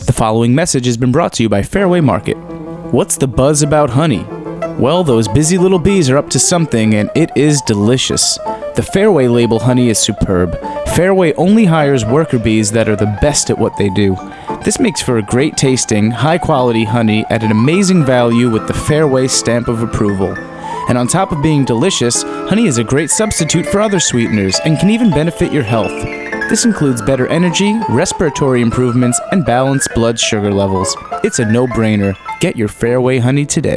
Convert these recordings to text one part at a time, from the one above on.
The following message has been brought to you by Fairway Market. What's the buzz about honey? Well, those busy little bees are up to something, and it is delicious. The Fairway label honey is superb. Fairway only hires worker bees that are the best at what they do. This makes for a great tasting, high-quality honey at an amazing value with the Fairway stamp of approval. And on top of being delicious, honey is a great substitute for other sweeteners and can even benefit your health. This includes better energy, respiratory improvements, and balanced blood sugar levels. It's a no-brainer. Get your Fairway honey today.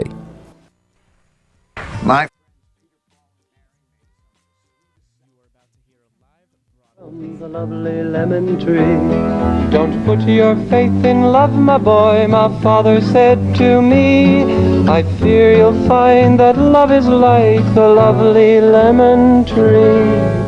My From the lovely lemon tree. Don't put your faith in love, my boy, my father said to me. I fear you'll find that love is like the lovely lemon tree.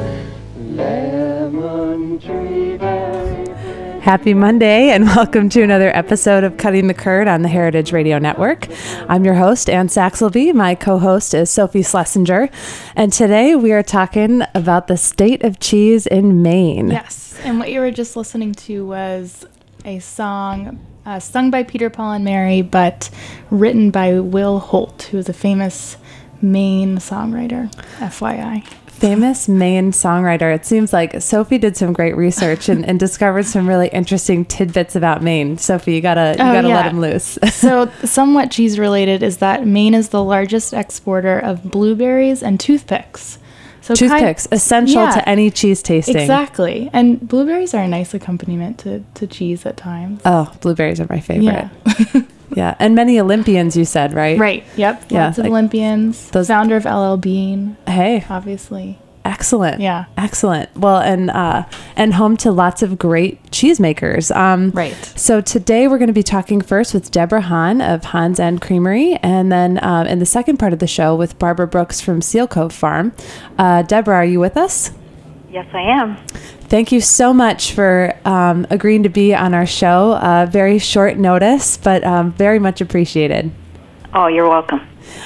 Lemon tree, Happy Monday and welcome to another episode of Cutting the Curd on the Heritage Radio Network. I'm your host, Ann Saxelby. My co-host is Sophie Schlesinger. And today we are talking about the state of cheese in Maine. Yes, and what you were just listening to was a song sung by Peter, Paul, and Mary, but written by Will Holt, who is a famous Maine songwriter, FYI. Famous Maine songwriter. It seems like Sophie did some great research and discovered some really interesting tidbits about Maine. Sophie, you gotta let him loose. So, somewhat cheese related is that Maine is the largest exporter of blueberries and toothpicks. So toothpicks, essential to any cheese tasting. Exactly. And blueberries are a nice accompaniment to cheese at times. Oh, blueberries are my favorite. Yeah. Yeah, and many Olympians, you said, right? Right. Yep. Yeah, Lots of Olympians. Founder of LL Bean. Hey. Obviously. Excellent. Yeah. Excellent. Well, and home to lots of great cheesemakers. Right. So today we're going to be talking first with Deborah Hahn of Hahn's End Creamery, and then in the second part of the show with Barbara Brooks from Seal Cove Farm. Deborah, are you with us? Yes, I am. Thank you so much for agreeing to be on our show. Very short notice, but very much appreciated. Oh, you're welcome.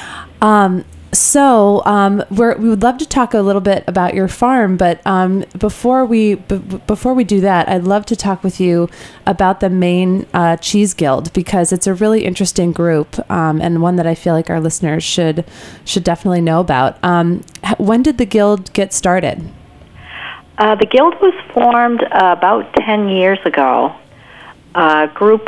So we would love to talk a little bit about your farm, but before we do that, I'd love to talk with you about the Maine Cheese Guild, because it's a really interesting group and one that I feel like our listeners should definitely know about. When did the guild get started? The guild was formed about 10 years ago. A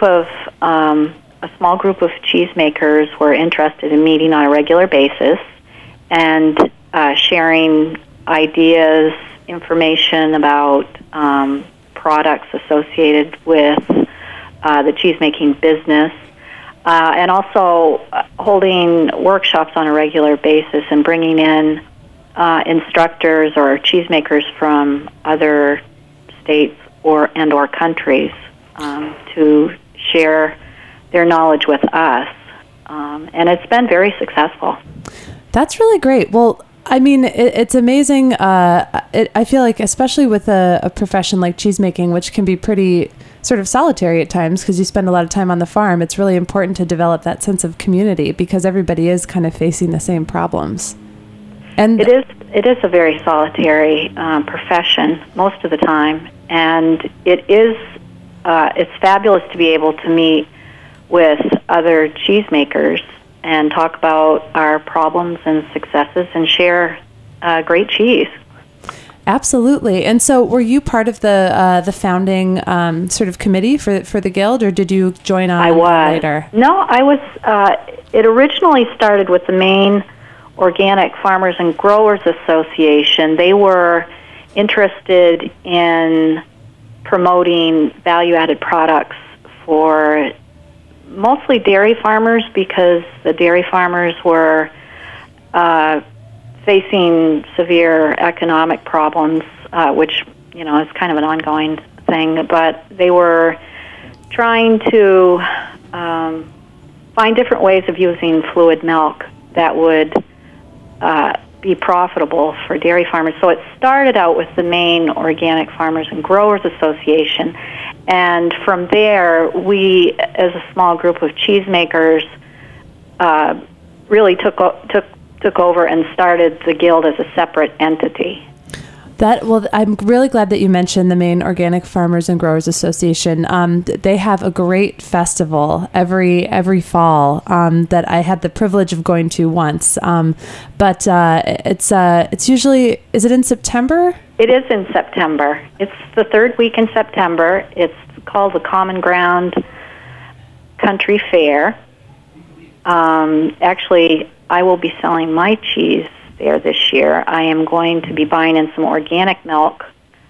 small group of cheesemakers were interested in meeting on a regular basis and sharing ideas, information about products associated with the cheesemaking business, and also holding workshops on a regular basis and bringing in instructors or cheesemakers from other states or countries to share their knowledge with us. And it's been very successful. That's really great. Well, I mean, it's amazing. I feel like, especially with a profession like cheesemaking, which can be pretty sort of solitary at times because you spend a lot of time on the farm, it's really important to develop that sense of community because everybody is kind of facing the same problems. And it is a very solitary profession most of the time, and it's fabulous to be able to meet with other cheesemakers and talk about our problems and successes and share great cheese. Absolutely. And so, were you part of the founding sort of committee for the guild, or did you join on later? No, I was. It originally started with the Maine Organic Farmers and Growers Association. They were interested in promoting value-added products for mostly dairy farmers because the dairy farmers were facing severe economic problems, which, is kind of an ongoing thing, but they were trying to find different ways of using fluid milk that would be profitable for dairy farmers. So it started out with the Maine Organic Farmers and Growers Association, and from there, we, as a small group of cheesemakers, really took over and started the guild as a separate entity. I'm really glad that you mentioned the Maine Organic Farmers and Growers Association. They have a great festival every fall that I had the privilege of going to once. But it's usually, is it in September? It is in September. It's the third week in September. It's called the Common Ground Country Fair. Actually, I will be selling my cheese there this year. I am going to be buying in some organic milk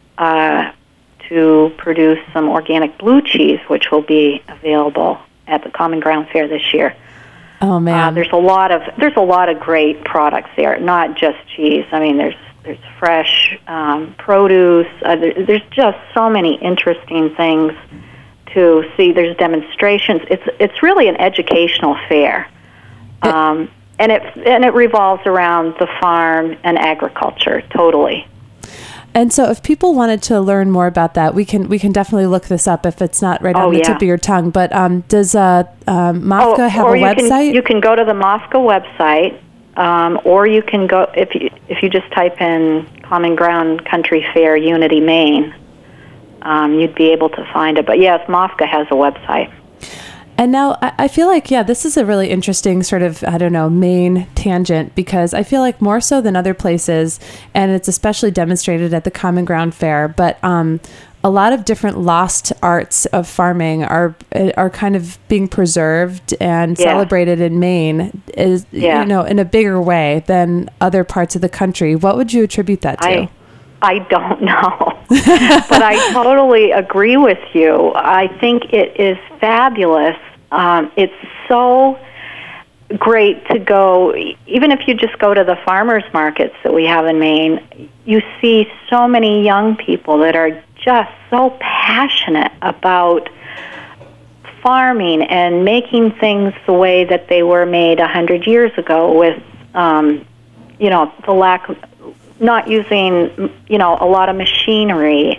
to produce some organic blue cheese, which will be available at the Common Ground Fair this year. Oh man, there's a lot of great products there, not just cheese. I mean, there's fresh produce. There's just so many interesting things to see. There's demonstrations. It's really an educational fair. And it revolves around the farm and agriculture totally. And so, if people wanted to learn more about that, we can definitely look this up if it's not right on the tip of your tongue. But does MOFGA have a website? You can go to the MOFGA website, or you can go if you just type in Common Ground Country Fair Unity, Maine. You'd be able to find it. But yes, MOFGA has a website. And now I feel like, this is a really interesting sort of, Maine tangent, because I feel like more so than other places, and it's especially demonstrated at the Common Ground Fair, but a lot of different lost arts of farming are kind of being preserved and celebrated in Maine, in a bigger way than other parts of the country. What would you attribute that to? I don't know, but I totally agree with you. I think it is fabulous. It's so great to go, even if you just go to the farmers markets that we have in Maine, you see so many young people that are just so passionate about farming and making things the way that they were made 100 years ago with, the lack of not using, a lot of machinery.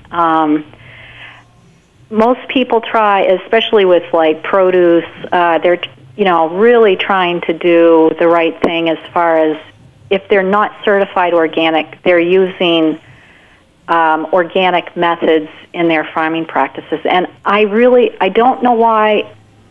Most people try, especially with like produce, they're, really trying to do the right thing as far as if they're not certified organic, they're using organic methods in their farming practices. And I don't know why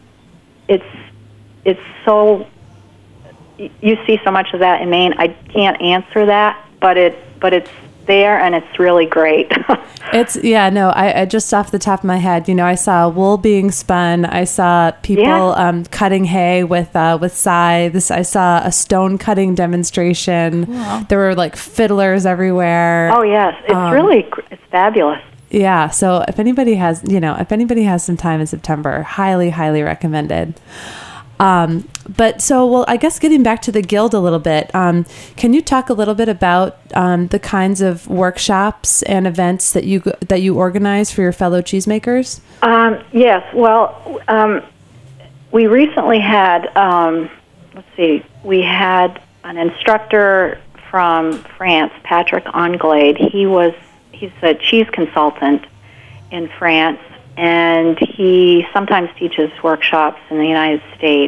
it's so, you see so much of that in Maine. I can't answer that. But it's there, and it's really great. I just off the top of my head, I saw wool being spun. I saw people cutting hay with scythes. I saw a stone cutting demonstration. Wow. There were like fiddlers everywhere. Oh yes, it's fabulous. Yeah, so if anybody has some time in September, highly, highly recommended. I guess getting back to the Guild a little bit, can you talk a little bit about the kinds of workshops and events that you organize for your fellow cheesemakers? Yes. Well, we recently had, we had an instructor from France, Patrick Anglade. He's a cheese consultant in France, and he sometimes teaches workshops in the United States.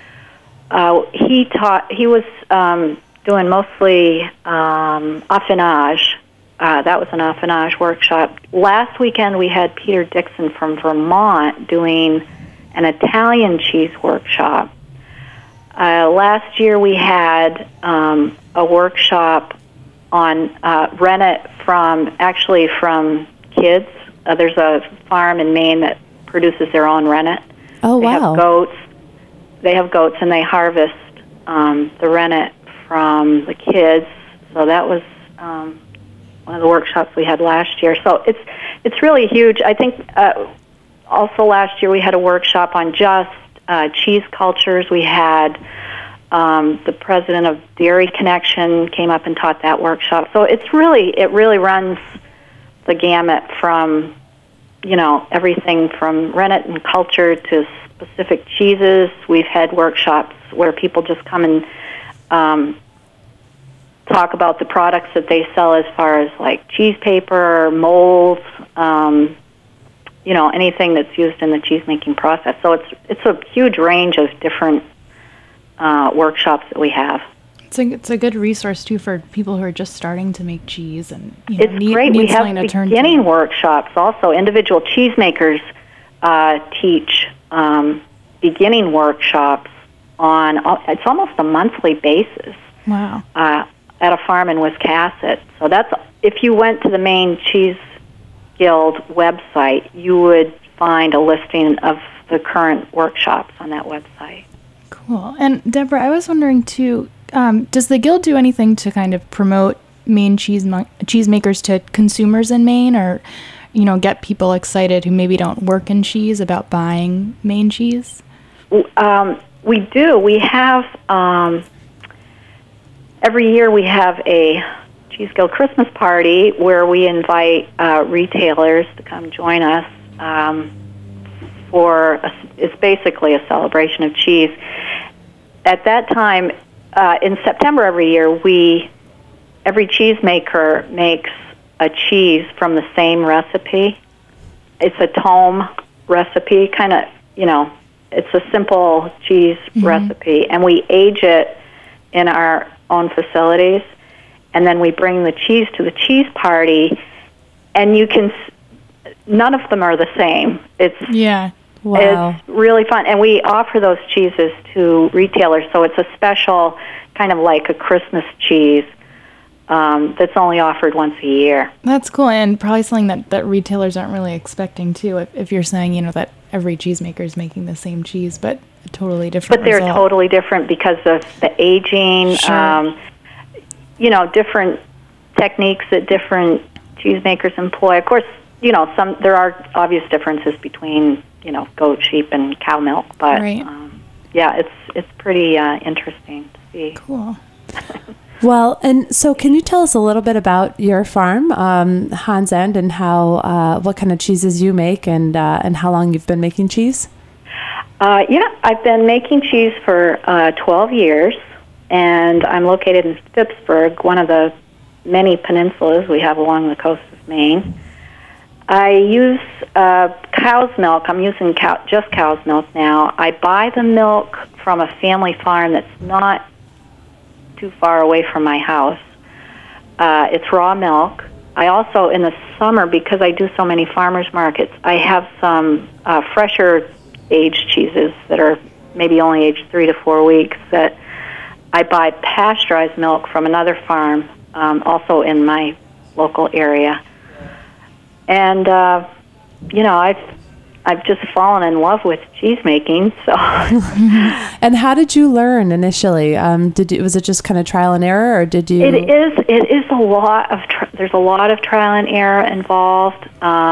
He was doing mostly affinage. That was an affinage workshop. Last weekend we had Peter Dixon from Vermont doing an Italian cheese workshop. Last year we had a workshop on rennet from kids. There's a farm in Maine that produces their own rennet. Oh, wow. They have goats, and they harvest the rennet from the kids. So that was one of the workshops we had last year. So it's really huge. I think also last year we had a workshop on just cheese cultures. We had the president of Dairy Connection came up and taught that workshop. So it really runs the gamut from, everything from rennet and culture to specific cheeses. We've had workshops where people just come and talk about the products that they sell as far as like cheese paper, molds, anything that's used in the cheese making process. So it's a huge range of different workshops that we have. It's a good resource too for people who are just starting to make cheese and It's great. We have beginning workshops also. Individual cheesemakers teach beginning workshops on, it's almost a monthly basis. Wow. At a farm in Wiscasset. So that's, if you went to the Maine Cheese Guild website, you would find a listing of the current workshops on that website. Cool. And Deborah, I was wondering too, does the Guild do anything to kind of promote Maine cheesemakers to consumers in Maine, or, get people excited who maybe don't work in cheese about buying Maine cheese? We do. We have, every year we have a Cheese Guild Christmas party where we invite retailers to come join us it's basically a celebration of cheese. At that time, in September every year, every cheesemaker makes a cheese from the same recipe. It's a tome recipe, kind of, it's a simple cheese recipe, and we age it in our own facilities, and then we bring the cheese to the cheese party, and none of them are the same. Wow. It's really fun, and we offer those cheeses to retailers, so it's a special, kind of like a Christmas cheese that's only offered once a year. That's cool, and probably something that retailers aren't really expecting, too, if you're saying, that every cheesemaker is making the same cheese, but a totally different But they're result. totally different because of the aging, Sure. Different techniques that different cheesemakers employ. Of course, there are obvious differences between, goat, sheep, and cow milk, but Right. It's pretty interesting to see. Cool. Well, and so can you tell us a little bit about your farm, Hans End, and how what kind of cheeses you make, and how long you've been making cheese? I've been making cheese for 12 years, and I'm located in Phippsburg, one of the many peninsulas we have along the coast of Maine. I use cow's milk. I'm using just cow's milk now. I buy the milk from a family farm that's not too far away from my house. It's raw milk. I also, in the summer, because I do so many farmers markets, I have some fresher aged cheeses that are maybe only aged 3 to 4 weeks that I buy pasteurized milk from another farm, also in my local area. And, I've just fallen in love with cheese making. So, And how did you learn initially? Was it just kind of trial and error, or did you? It is a lot of. There's a lot of trial and error involved.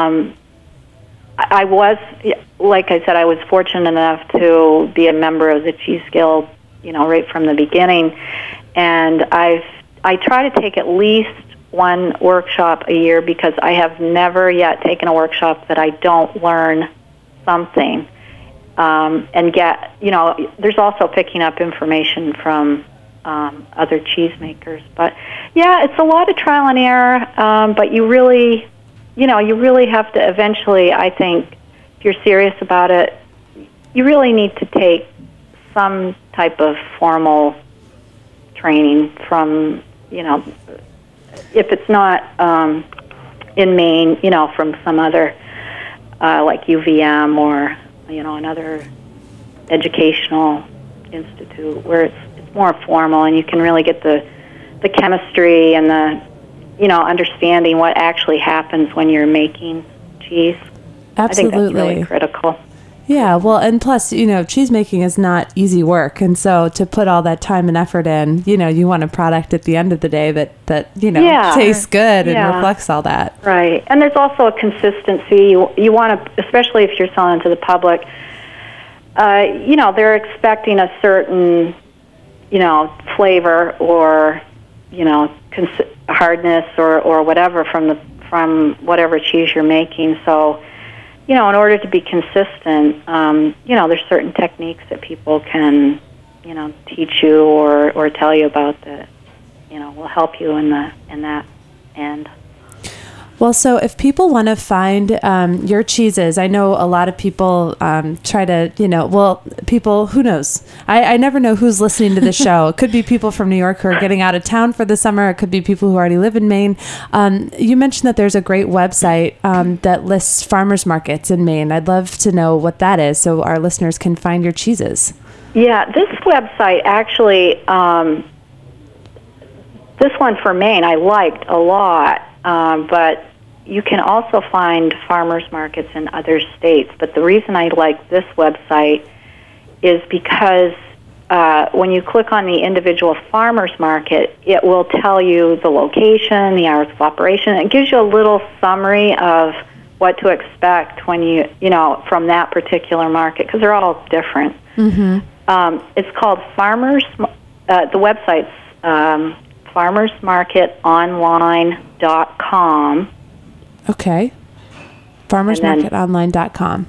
I was, like I said, I was fortunate enough to be a member of the Cheese Guild, right from the beginning, and I try to take at least one workshop a year because I have never yet taken a workshop that I don't learn something and get, there's also picking up information from other cheesemakers. But, it's a lot of trial and error, but you really have to eventually, I think, if you're serious about it, you really need to take some type of formal training from, if it's not in Maine, from some other, like UVM or, another educational institute where it's more formal and you can really get the chemistry and the, understanding what actually happens when you're making cheese. Absolutely. I think that's really critical. Yeah, well, and plus, cheese making is not easy work, and so to put all that time and effort in, you want a product at the end of the day that tastes good and reflects all that. Right, and there's also a consistency. You want to, especially if you're selling to the public, they're expecting a certain, flavor or, hardness or whatever from whatever cheese you're making. So, in order to be consistent, there's certain techniques that people can, teach you or tell you about that, will help you in that end. Well, so if people want to find your cheeses, I know a lot of people try to, people, who knows? I never know who's listening to the show. It could be people from New York who are getting out of town for the summer. It could be people who already live in Maine. You mentioned that there's a great website that lists farmers markets in Maine. I'd love to know what that is so our listeners can find your cheeses. Yeah, this website actually, this one for Maine I liked a lot, but you can also find farmers markets in other states. But the reason I like this website is because when you click on the individual farmers market, it will tell you the location, the hours of operation. It gives you a little summary of what to expect when from that particular market, because they're all different. Mm-hmm. It's called the website's farmersmarketonline.com. Okay. farmersmarketonline.com.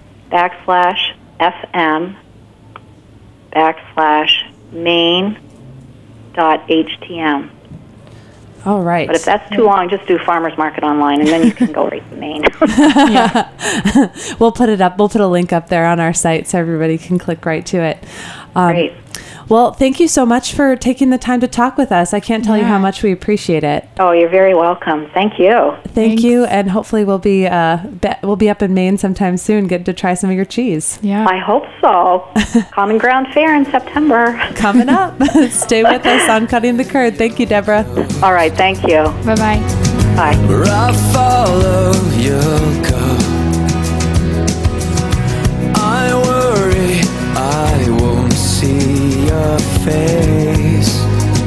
/FM/Maine.htm. All right. But if that's too long, just do Farmers Market Online, and then you can go right to Maine. We'll put it up. We'll put a link up there on our site so everybody can click right to it. Great. Well, thank you so much for taking the time to talk with us. I can't tell you how much we appreciate it. Oh, you're very welcome. Thank you. Thank you, and hopefully we'll be up in Maine sometime soon, get to try some of your cheese. Yeah. I hope so. Common Ground Fair in September. Coming up. Stay with us on Cutting the Curd. Thank you, Deborah. All right, thank you. Bye-bye. Bye. Where I follow your go. I worry I won't see your face.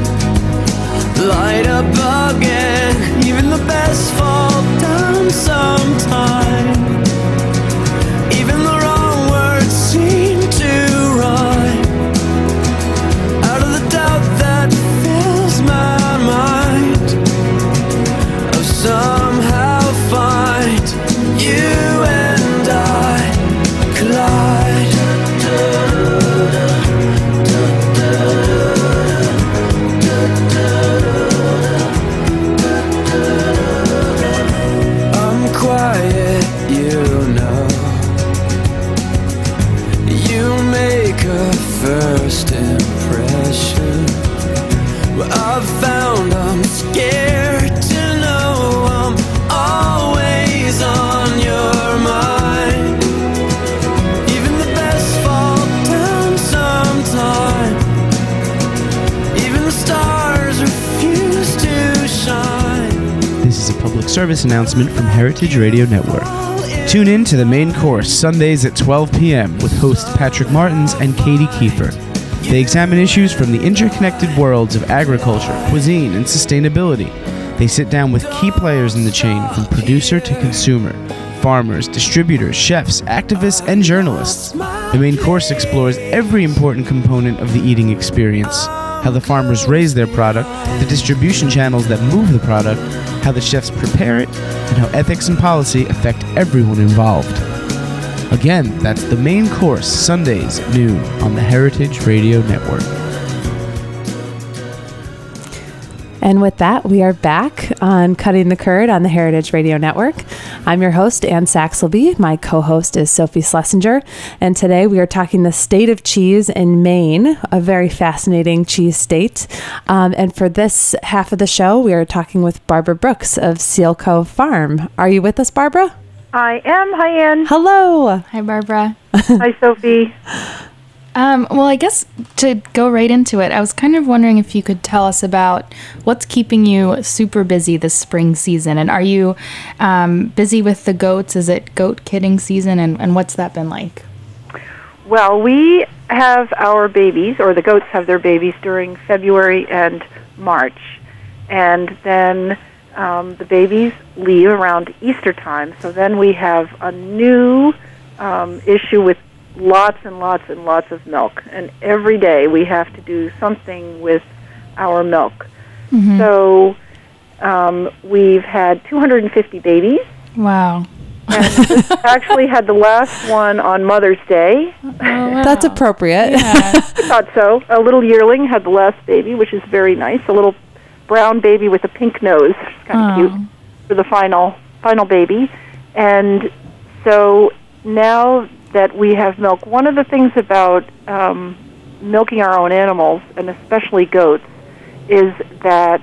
Light up again. Even the best fall down sometime. Even the wrong words seem to rhyme. Out of the doubt that fills my mind, I'll somehow find you and I collide. I'm quiet, you know. You make a first impression. Well, I've found I'm scared to know I'm always on your mind. Even the best fall down sometime. Even the stars refuse to shine. This is a public service announcement from Heritage Radio Network. Tune in to the Main Course Sundays at 12 p.m. with hosts Patrick Martins and Katie Kiefer. They examine issues from the interconnected worlds of agriculture, cuisine, and sustainability. They sit down with key players in the chain from producer to consumer, farmers, distributors, chefs, activists, and journalists. The Main Course explores every important component of the eating experience: how the farmers raise their product, the distribution channels that move the product, how the chefs prepare it, and how ethics and policy affect everyone involved. Again, that's the Main Course, Sundays at noon on the Heritage Radio Network. And with that, we are back on Cutting the Curd on the Heritage Radio Network. I'm your host, Ann Saxelby. My co-host is Sophie Schlesinger. And today we are talking the state of cheese in Maine, a very fascinating cheese state. And for this half of the show, we are talking with Barbara Brooks of Seal Cove Farm. Are you with us, Barbara? I am. Hi, Ann. Hello. Hi, Barbara. Hi, Sophie. Well, I guess to go right into it, I was kind of wondering if you could tell us about what's keeping you super busy this spring season. And are you busy with the goats? Is it goat kidding season? And what's that been like? Well, we have our babies, or the goats have their babies, during February and March. And then the babies leave around Easter time. So then we have a new issue with lots and lots and lots of milk. And every day we have to do something with our milk. Mm-hmm. So we've had 250 babies. Wow. And actually had the last one on Mother's Day. Oh, wow. That's appropriate. Yeah. I thought so. A little yearling had the last baby, which is very nice. A little brown baby with a pink nose. It's kind of cute. for the final baby. And so now that we have milk, one of the things about milking our own animals, and especially goats, is that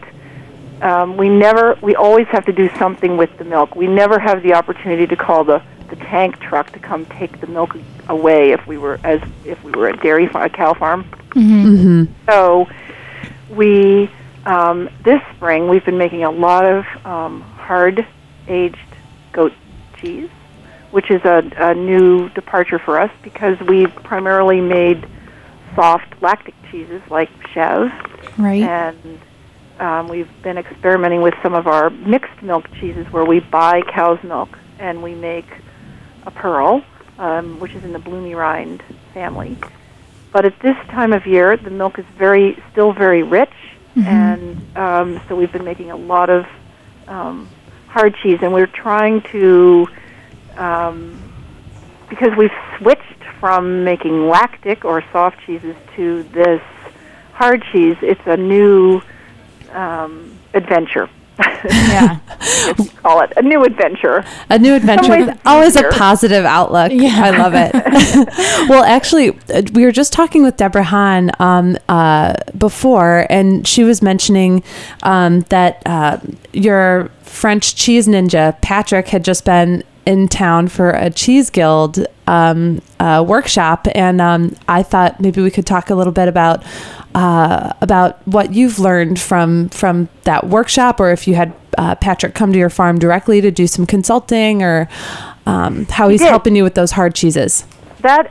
we always have to do something with the milk. We never have the opportunity to call the tank truck to come take the milk away if we were a cow farm. So we this spring we've been making a lot of hard aged goat cheese, which is a new departure for us because we primarily made soft lactic cheeses like Chev. Right. And we've been experimenting with some of our mixed milk cheeses where we buy cow's milk and we make a pearl, which is in the Bloomy Rind family. But at this time of year, the milk is still very rich, and so we've been making a lot of hard cheese, and we're trying to, because we've switched from making lactic or soft cheeses to this hard cheese, it's a new adventure. Yeah. Call it a new adventure. A new adventure. Always a easier. Positive outlook. Yeah. I love it. Well, actually, we were just talking with Deborah Hahn before, and she was mentioning that your French cheese ninja, Patrick, had just been in town for a Cheese Guild workshop, and I thought maybe we could talk a little bit about what you've learned from that workshop, or if you had Patrick come to your farm directly to do some consulting, or how he's helping you with those hard cheeses. The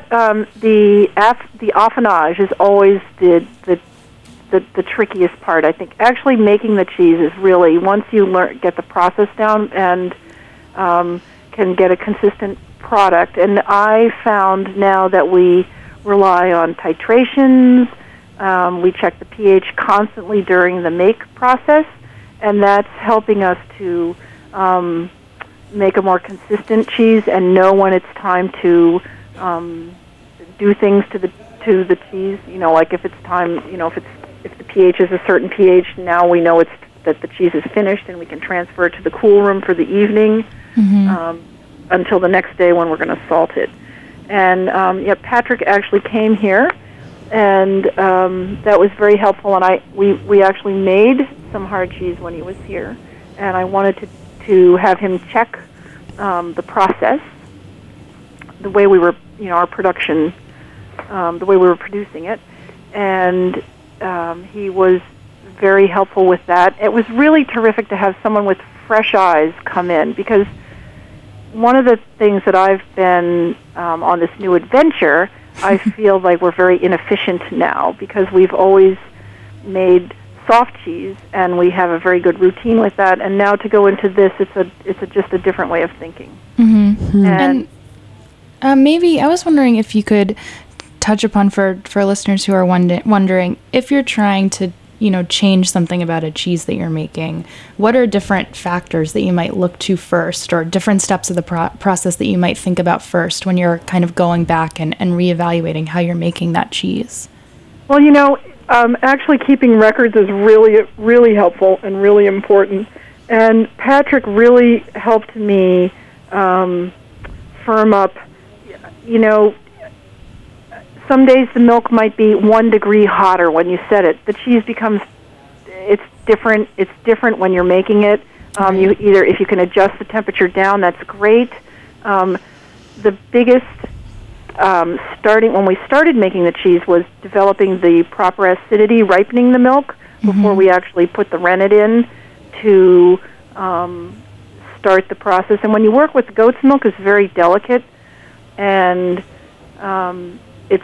affinage is always the trickiest part. I think actually making the cheese is really, once you get the process down and can get a consistent product. And I found now that we rely on titrations. We check the pH constantly during the make process, and that's helping us to make a more consistent cheese and know when it's time to do things to the cheese. You know, like if it's time, you know, if the pH is a certain pH, now we know that the cheese is finished, and we can transfer it to the cool room for the evening until the next day when we're going to salt it. And Patrick actually came here, and that was very helpful. And we actually made some hard cheese when he was here, and I wanted to have him check the process, the way we were, our production, the way we were producing it, and he was very helpful with that. It was really terrific to have someone with fresh eyes come in, because one of the things that I've been on this new adventure, I feel like we're very inefficient now, because we've always made soft cheese and we have a very good routine with that, and now to go into this, it's just a different way of thinking. And maybe I was wondering if you could touch upon for listeners who are wondering if you're trying to change something about a cheese that you're making, what are different factors that you might look to first, or different steps of the process that you might think about first when you're kind of going back and reevaluating how you're making that cheese? Well, actually keeping records is really, really helpful and really important. And Patrick really helped me firm up, some days the milk might be 1 degree hotter when you set it. The cheese becomes, it's different. It's different when you're making it. If you can adjust the temperature down, that's great. The biggest when we started making the cheese was developing the proper acidity, ripening the milk before we actually put the rennet in to start the process. And when you work with goat's milk, it's very delicate, and it's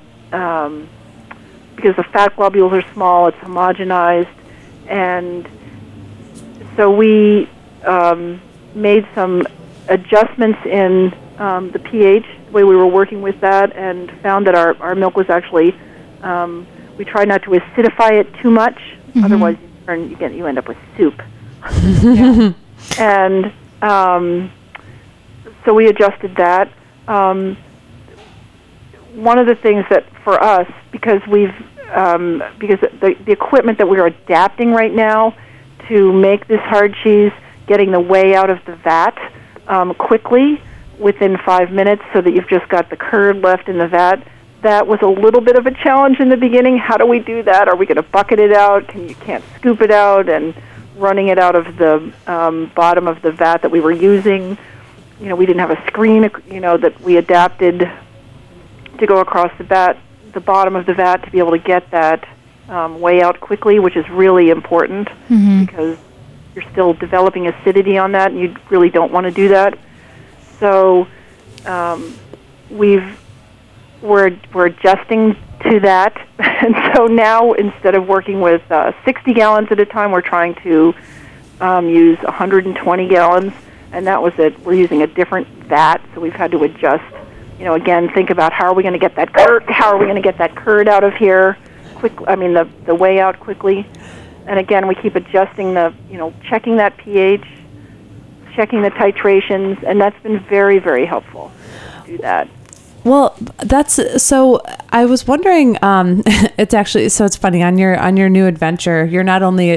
because the fat globules are small, it's homogenized, and so we made some adjustments in the pH, the way we were working with that, and found that our milk was actually, we try not to acidify it too much, otherwise you end up with soup. And so we adjusted that. One of the things that for us, because the equipment that we're adapting right now to make this hard cheese getting the whey out of the vat quickly within 5 minutes so that you've just got the curd left in the vat. That was a little bit of a challenge in the beginning. How do we do that? Are we going to bucket it out? You can't scoop it out, and running it out of the bottom of the vat that we were using. We didn't have a screen, that we adapted to go across the bottom of the vat to be able to get that whey out quickly, which is really important because you're still developing acidity on that, and you really don't want to do that. So we're adjusting to that, and so now instead of working with 60 gallons at a time, we're trying to use 120 gallons, and that was it. We're using a different vat, so we've had to adjust. Again, think about how are we going to get that curd? How are we going to get that curd out of here? The whey out quickly. And again, we keep adjusting checking that pH, checking the titrations, and that's been very, very helpful to do that. Well, so I was wondering, it's funny on your new adventure, you're not only,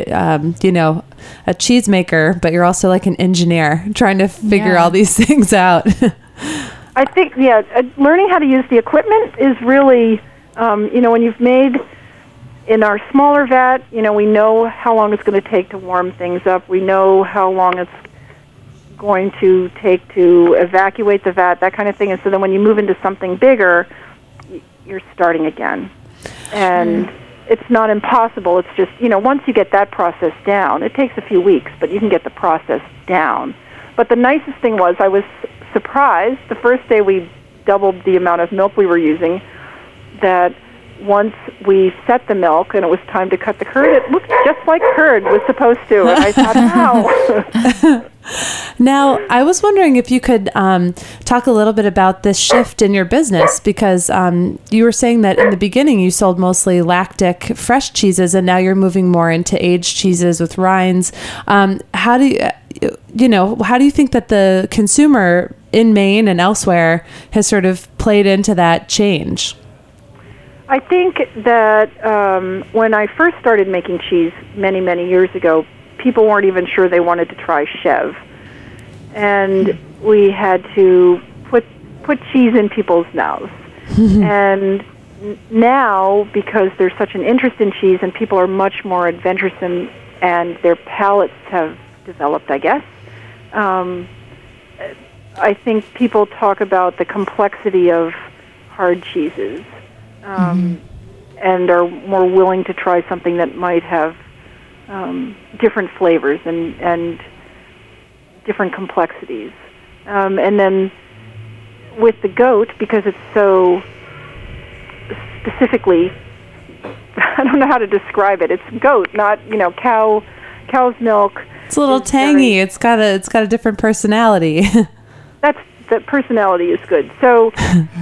a cheese maker, but you're also like an engineer trying to figure all these things out. I think, learning how to use the equipment is really, when you've made in our smaller vat, we know how long it's going to take to warm things up. We know how long it's going to take to evacuate the vat, that kind of thing. And so then when you move into something bigger, you're starting again. And it's not impossible. It's just, once you get that process down, it takes a few weeks, but you can get the process down. But the nicest thing was I was surprised the first day we doubled the amount of milk we were using, that once we set the milk and it was time to cut the curd, it looked just like curd was supposed to. And I thought, wow. Now, I was wondering if you could talk a little bit about this shift in your business, because you were saying that in the beginning you sold mostly lactic fresh cheeses, and now you're moving more into aged cheeses with rinds. How do you think that the consumer in Maine and elsewhere has sort of played into that change? I think that when I first started making cheese many, many years ago, people weren't even sure they wanted to try Chev. And we had to put cheese in people's mouths. And now, because there's such an interest in cheese and people are much more adventuresome and their palates have developed, I guess, I think people talk about the complexity of hard cheeses. And are more willing to try something that might have different flavors and different complexities. And then with the goat, because it's so specifically, I don't know how to describe it. It's goat, not cow's milk. It's a little tangy. It's got a different personality. The personality is good. So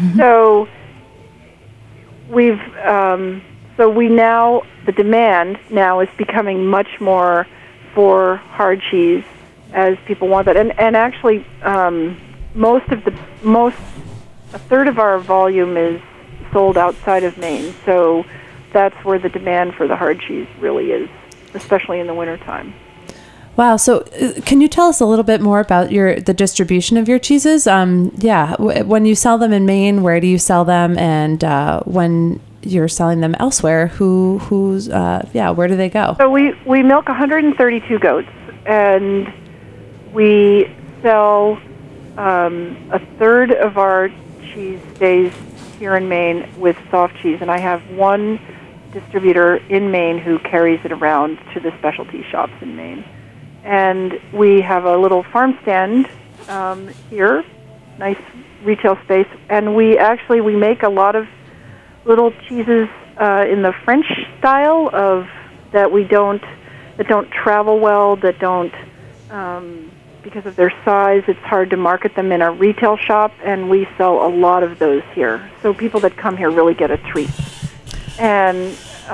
the demand now is becoming much more for hard cheese as people want that. And actually, a third of our volume is sold outside of Maine. So that's where the demand for the hard cheese really is, especially in the wintertime. Wow. So can you tell us a little bit more about the distribution of your cheeses? When you sell them in Maine, where do you sell them? And when you're selling them elsewhere, where do they go? So we milk 132 goats, and we sell a third of our cheese stays here in Maine with soft cheese, and I have one distributor in Maine who carries it around to the specialty shops in Maine. And we have a little farm stand here, nice retail space, and we make a lot of little cheeses in the French style that don't travel well, that don't because of their size, it's hard to market them in a retail shop, and we sell a lot of those here. So people that come here really get a treat. And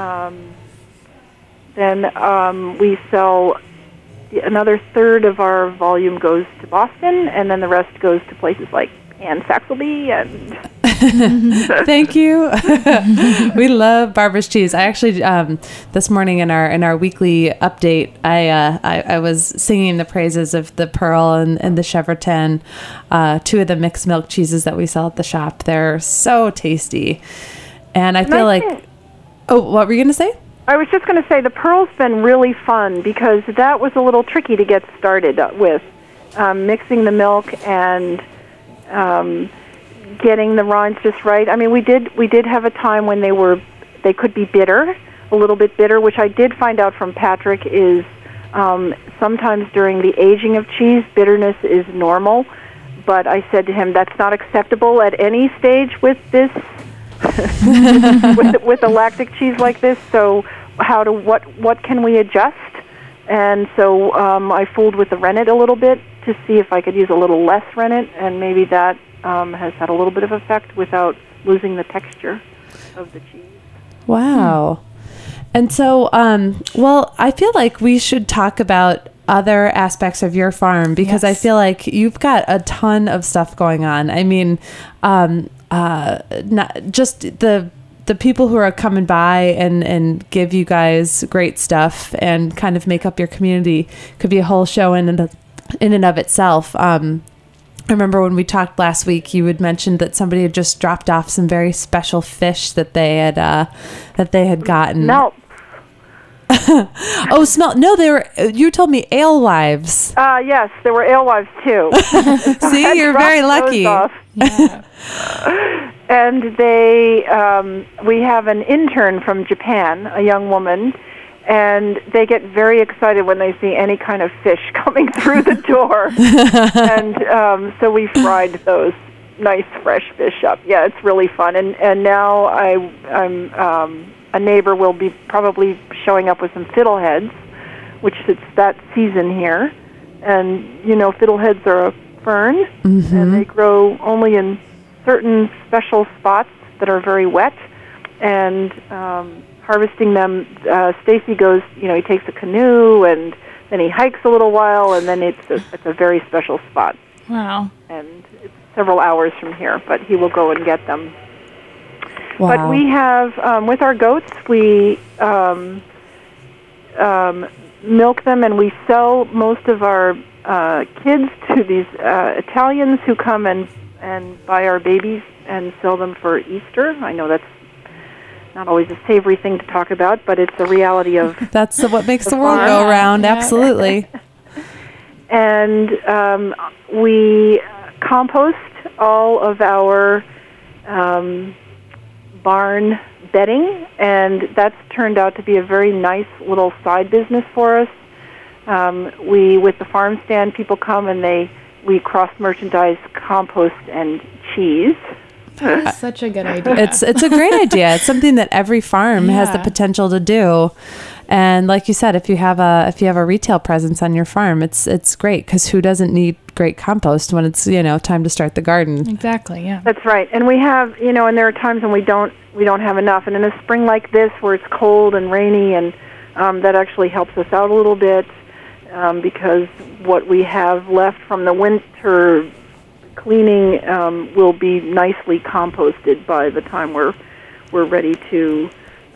then we sell another third of our volume goes to Boston, and then the rest goes to places like Anne Saxelby and Thank you. We love Barbara's cheese. I actually this morning in our weekly update, I was singing the praises of the Pearl and the Chevrolet, two of the mixed milk cheeses that we sell at the shop. They're so tasty, and I feel like. Oh, what were you going to say? I was just going to say the Pearl's been really fun because that was a little tricky to get started with, mixing the milk and getting the rinds just right. I mean, we did have a time when they could be bitter, a little bit bitter, which I did find out from Patrick is sometimes during the aging of cheese, bitterness is normal. But I said to him, that's not acceptable at any stage with this. with a lactic cheese like this, so what can we adjust? And so I fooled with the rennet a little bit to see if I could use a little less rennet, and maybe that has had a little bit of effect without losing the texture of the cheese. Wow. And so, well, I feel like we should talk about other aspects of your farm because I feel like you've got a ton of stuff going on. I mean, not just the people who are coming by and give you guys great stuff and kind of make up your community could be a whole show in and of itself. I remember when we talked last week, you had mentioned that somebody had just dropped off some very special fish that they had gotten. No. Oh, smell! No, they were. You told me alewives. Yes, there were alewives too. See, you're very lucky. Yeah. And we have an intern from Japan, a young woman, and they get very excited when they see any kind of fish coming through the door. And so we fried those nice fresh fish up. Yeah, it's really fun. And now I'm a neighbor will be probably showing up with some fiddleheads, which it's that season here. And, fiddleheads are a fern, and they grow only in certain special spots that are very wet. And harvesting them, Stacy goes, he takes a canoe, and then he hikes a little while, and then it's a very special spot. Wow. And it's several hours from here, but he will go and get them. Wow. But we have, with our goats, we milk them, and we sell most of our kids to these Italians who come and buy our babies and sell them for Easter. I know that's not always a savory thing to talk about, but it's a reality of... That's what makes the world go round, absolutely. And we compost all of our... barn bedding, and that's turned out to be a very nice little side business for us. With the farm stand, people come and we cross merchandise compost and cheese. That's such a good idea. It's a great idea. It's something that every farm has the potential to do. And like you said, if you have a retail presence on your farm, it's great because who doesn't need great compost when it's time to start the garden? Exactly. Yeah. That's right. And we have and there are times when we don't have enough. And in a spring like this, where it's cold and rainy, and that actually helps us out a little bit because what we have left from the winter cleaning will be nicely composted by the time we're ready to.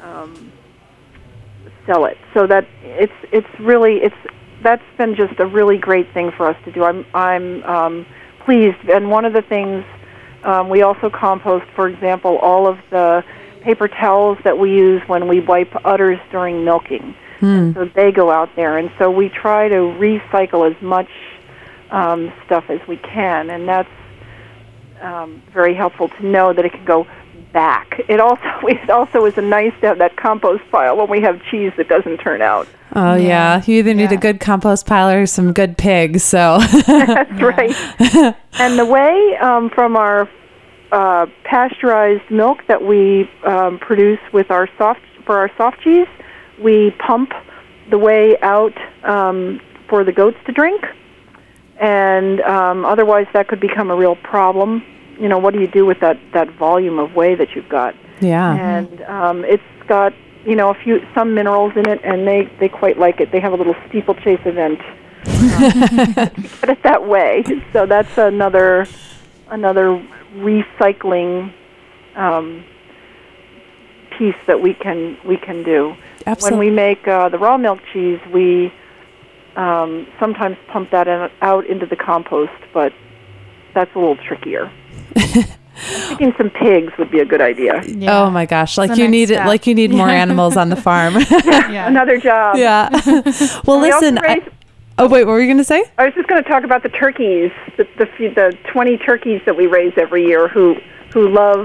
Sell it. So that that's been just a really great thing for us to do. I'm pleased. And one of the things we also compost, for example, all of the paper towels that we use when we wipe udders during milking. So they go out there, and so we try to recycle as much stuff as we can, and that's very helpful to know that it can go back. It also is nice to have that compost pile when we have cheese that doesn't turn out. Oh yeah, you either need a good compost pile or some good pigs. So that's right. And the whey from our pasteurized milk that we produce with our soft cheese, we pump the whey out for the goats to drink, and otherwise that could become a real problem. What do you do with that volume of whey that you've got? Yeah. And it's got, some minerals in it, and they quite like it. They have a little steeplechase event to get it that way. So that's another recycling piece that we can do. Absolutely. When we make the raw milk cheese, we sometimes pump that out into the compost, but that's a little trickier. I'm thinking some pigs would be a good idea. Yeah. Oh my gosh! Like It's the you next need step. like you need more animals on the farm. Yeah. Another job. Yeah. Well, We also listen. raise- Oh wait, what were you going to say? I was just going to talk about the turkeys, the 20 turkeys that we raise every year who love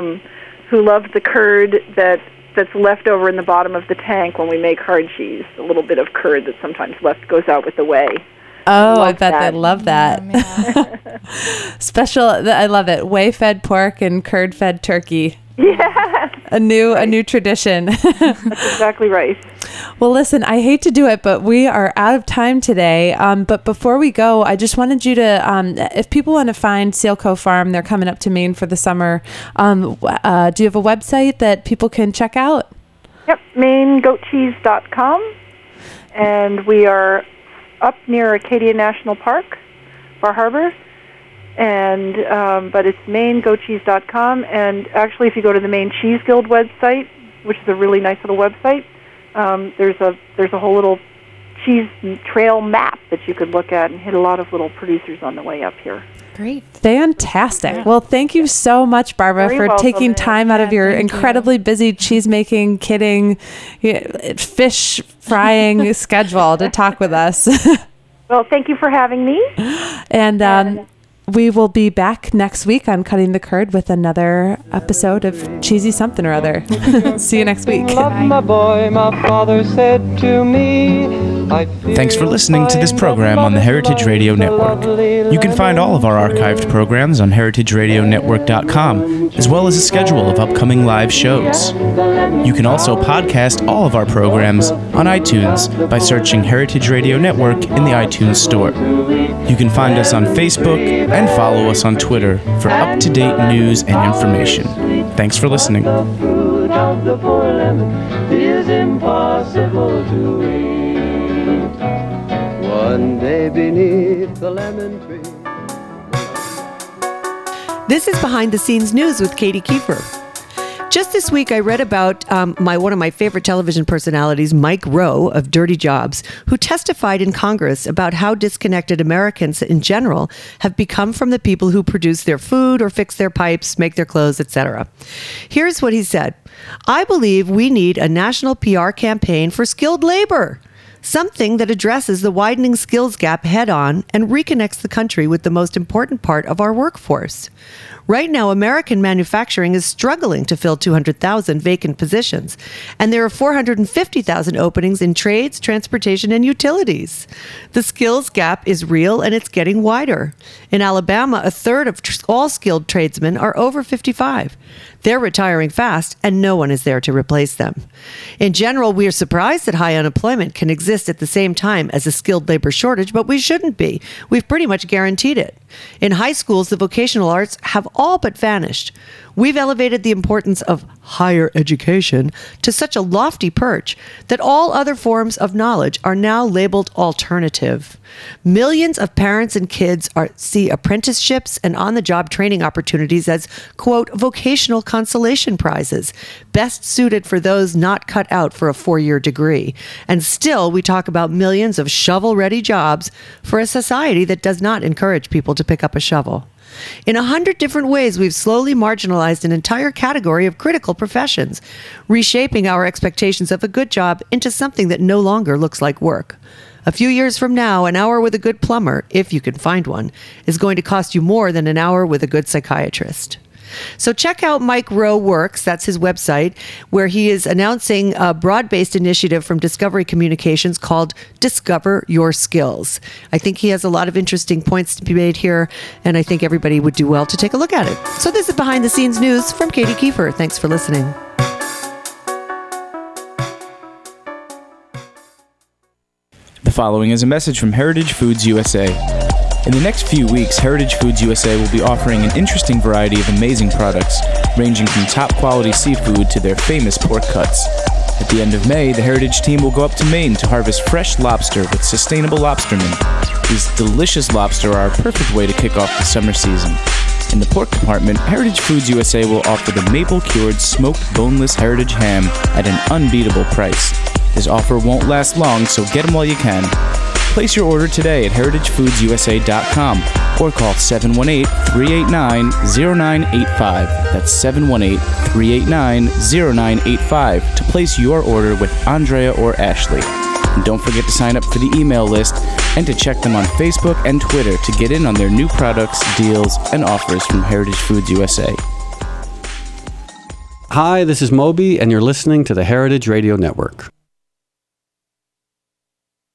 the curd that's left over in the bottom of the tank when we make hard cheese. A little bit of curd that sometimes goes out with the whey. Oh, I Love bet that. they love that. Yeah. Special. I love it. Whey-fed pork and curd-fed turkey. Yeah, A new tradition. that's exactly right. Well, listen, I hate to do it, but we are out of time today. But before we go, I just wanted you to, if people want to find Sealco Farm, they're coming up to Maine for the summer. Do you have a website that people can check out? Yep, MaineGoatCheese.com, and we are up near Acadia National Park, Bar Harbor, and but it's MaineGoatCheese.com, and actually, if you go to the Maine Cheese Guild website, which is a really nice little website, there's a whole little cheese trail map that you could look at and hit a lot of little producers on the way up here. Great. Fantastic. Well, thank you so much, Barbara, Very for welcome, taking ma'am. time out of your thank you. incredibly busy cheese-making, kidding, fish frying schedule to talk with us. Well, thank you for having me. And we will be back next week on Cutting the Curd with another episode of Cheesy Something or Other. See you next week. Love my boy, my father said to me. Thanks for listening to this program on the Heritage Radio Network. You can find all of our archived programs on heritageradionetwork.com, as well as a schedule of upcoming live shows. You can also podcast all of our programs on iTunes by searching Heritage Radio Network in the iTunes Store. You can find us on Facebook and follow us on Twitter for up-to-date news and information. Thanks for listening. Fruit of the poor lemon is impossible to eat. One day beneath the lemon tree. This is Behind the Scenes News with Katie Kiefer. Just this week, I read about one of my favorite television personalities, Mike Rowe of Dirty Jobs, who testified in Congress about how disconnected Americans in general have become from the people who produce their food or fix their pipes, make their clothes, etc. Here's what he said. I believe we need a national PR campaign for skilled labor. Something that addresses the widening skills gap head on and reconnects the country with the most important part of our workforce. Right now, American manufacturing is struggling to fill 200,000 vacant positions, and there are 450,000 openings in trades, transportation, and utilities. The skills gap is real, and it's getting wider. In Alabama, a third of all skilled tradesmen are over 55. They're retiring fast, and no one is there to replace them. In general, we are surprised that high unemployment can exist at the same time as a skilled labor shortage, but we shouldn't be. We've pretty much guaranteed it. In high schools, the vocational arts have all but vanished. We've elevated the importance of higher education to such a lofty perch that all other forms of knowledge are now labeled alternative. Millions of parents and kids see apprenticeships and on-the-job training opportunities as, quote, vocational consolation prizes, best suited for those not cut out for a 4-year degree. And still, we talk about millions of shovel-ready jobs for a society that does not encourage people to pick up a shovel. In 100 different ways, we've slowly marginalized an entire category of critical professions, reshaping our expectations of a good job into something that no longer looks like work. A few years from now, an hour with a good plumber, if you can find one, is going to cost you more than an hour with a good psychiatrist. So check out Mike Rowe Works, that's his website, where he is announcing a broad-based initiative from Discovery Communications called Discover Your Skills. I think he has a lot of interesting points to be made here, and I think everybody would do well to take a look at it. So this is Behind the Scenes News from Katie Kiefer. Thanks for listening. The following is a message from Heritage Foods USA. In the next few weeks, Heritage Foods USA will be offering an interesting variety of amazing products, ranging from top-quality seafood to their famous pork cuts. At the end of May, the Heritage team will go up to Maine to harvest fresh lobster with Sustainable Lobstermen. These delicious lobster are a perfect way to kick off the summer season. In the pork department, Heritage Foods USA will offer the maple-cured smoked boneless Heritage ham at an unbeatable price. This offer won't last long, so get them while you can. Place your order today at heritagefoodsusa.com or call 718-389-0985. That's 718-389-0985 to place your order with Andrea or Ashley. And don't forget to sign up for the email list and to check them on Facebook and Twitter to get in on their new products, deals, and offers from Heritage Foods USA. Hi, this is Moby, and you're listening to the Heritage Radio Network.